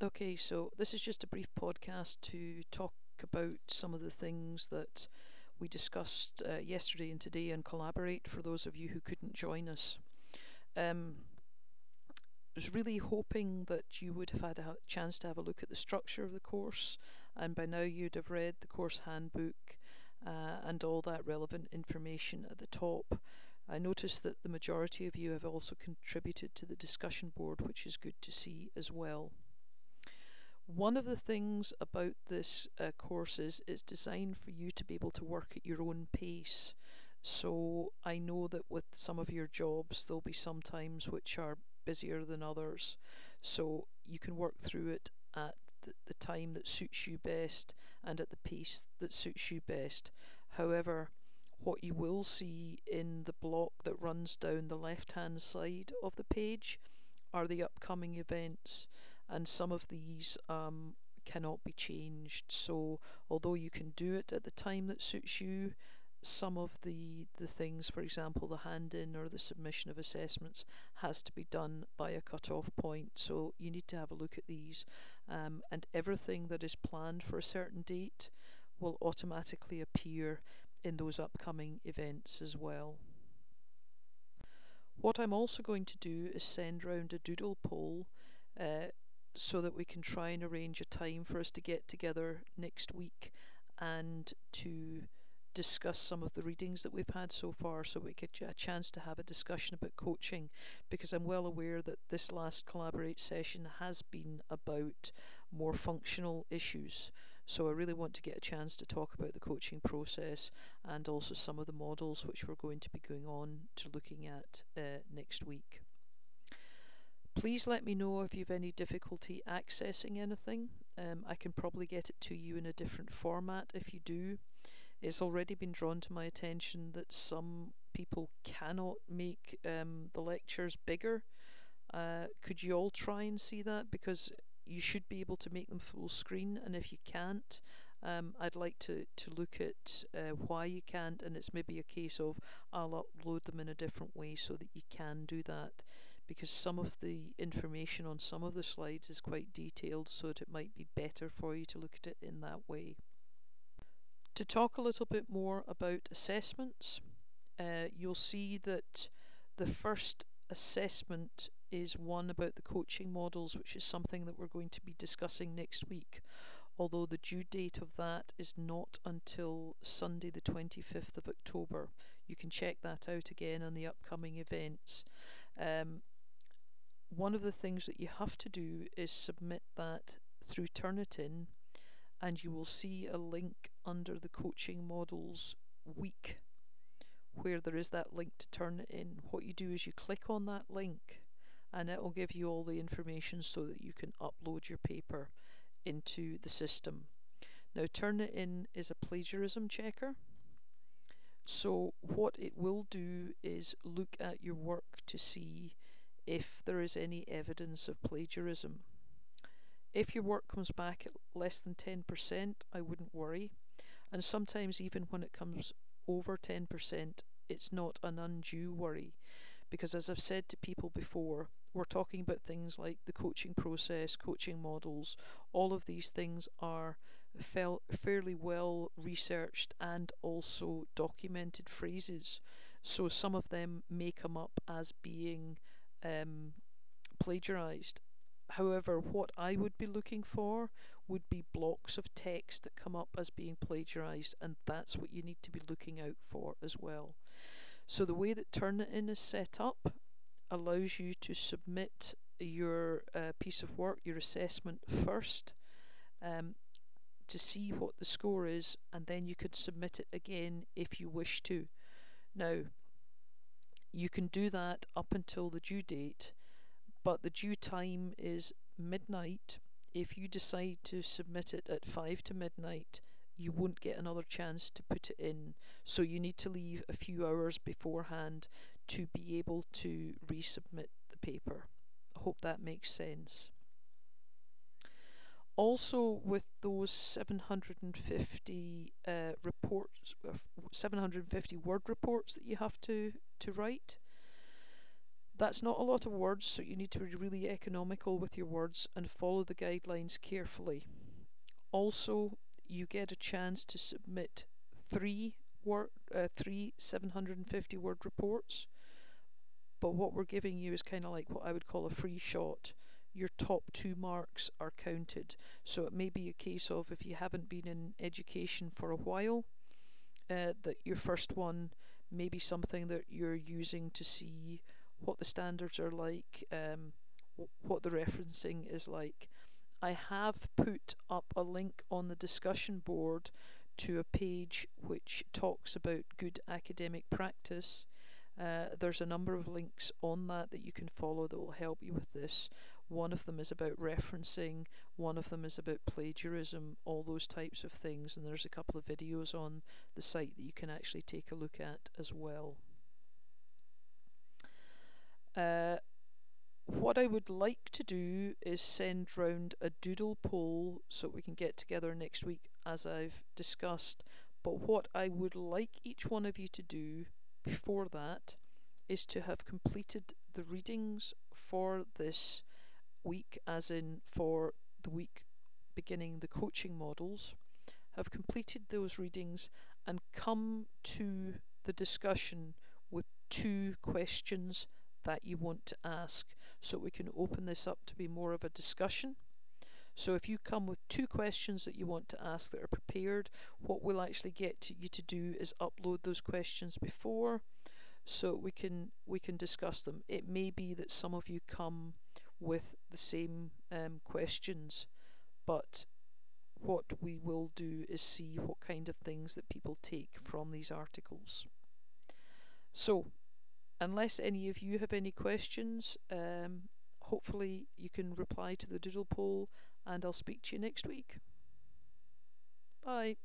Okay, so this is just a brief podcast to talk about some of the things that we discussed yesterday and today and collaborate for those of you who couldn't join us. Um, I was really hoping that you would have had a chance to have a look at the structure of the course, and by now you'd have read the course handbook and all that relevant information at the top. I noticed that the majority of you have also contributed to the discussion board, which is good to see as well. One of the things about this course is it's designed for you to be able to work at your own pace. So I know that with some of your jobs, there'll be some times which are busier than others. So you can work through it at the time that suits you best and at the pace that suits you best. However, what you will see in the block that runs down the left hand side of the page are the upcoming events, and some of these cannot be changed. So, although you can do it at the time that suits you, some of the things, for example, the hand in or the submission of assessments, has to be done by a cut-off point. So, you need to have a look at these, and everything that is planned for a certain date will automatically appear in those upcoming events as well. What I'm also going to do is send round a doodle poll uh, so that we can try and arrange a time for us to get together next week and to discuss some of the readings that we've had so far so we get a chance to have a discussion about coaching, because I'm well aware that this last Collaborate session has been about more functional issues. So I really want to get a chance to talk about the coaching process and also some of the models which we're going to be going on to looking at next week. Please let me know if you've any difficulty accessing anything. I can probably get it to you in a different format if you do. It's already been drawn to my attention that some people cannot make the lectures bigger. Could you all try and see that? Because you should be able to make them full screen, and if you can't, I'd like to look at why you can't, and it's maybe a case of I'll upload them in a different way so that you can do that, because some of the information on some of the slides is quite detailed, so that it might be better for you to look at it in that way. To talk a little bit more about assessments, you'll see that the first assessment is one about the coaching models, which is something that we're going to be discussing next week, although the due date of that is not until Sunday the 25th of October. You can check that out again on the upcoming events. One of the things that you have to do is submit that through Turnitin, and you will see a link under the coaching models week where there is that link to turn it in. What you do is you click on that link and it will give you all the information so that you can upload your paper into the system. Now, Turnitin is a plagiarism checker. So what it will do is look at your work to see if there is any evidence of plagiarism. If your work comes back at less than 10%, I wouldn't worry. And sometimes even when it comes over 10%, it's not an undue worry, because as I've said to people before, we're talking about things like the coaching process, coaching models. All of these things are fairly well researched and also documented phrases. So some of them may come up as being plagiarized. However, what I would be looking for would be blocks of text that come up as being plagiarized, and that's what you need to be looking out for as well. So the way that Turnitin is set up allows you to submit your piece of work, your assessment first, um, to see what the score is, and then you can submit it again if you wish to. Now, you can do that up until the due date, but the due time is midnight. If you decide to submit it at 5 to midnight, you won't get another chance to put it in. So you need to leave a few hours beforehand to be able to resubmit the paper. I hope that makes sense. Also, with those 750 reports, 750 word reports that you have to write, That's not a lot of words, so you need to be really economical with your words and follow the guidelines carefully. Also, you get a chance to submit three 750 word reports, but what we're giving you is kind of like what I would call a free shot. Your top 2 marks are counted, so it may be a case of, if you haven't been in education for a while, that your first one may be something that you're using to see what the standards are like, what the referencing is like. I have put up a link on the discussion board to a page which talks about good academic practice. There's a number of links on that you can follow that will help you with this. One of them is about referencing, one of them is about plagiarism, all those types of things, and there's a couple of videos on the site that you can actually take a look at as well. What I would like to do is send round a doodle poll so we can get together next week, as I've discussed. But what I would like each one of you to do before that is to have completed the readings for this week, as in for the week beginning the coaching models, have completed those readings and come to the discussion with 2 questions that you want to ask, so we can open this up to be more of a discussion. So if you come with 2 questions that you want to ask that are prepared, what we'll actually get you to do is upload those questions before, so we can discuss them. It may be that some of you come with the same questions, but what we will do is see what kind of things that people take from these articles. So, unless any of you have any questions, hopefully you can reply to the doodle poll, and I'll speak to you next week. Bye.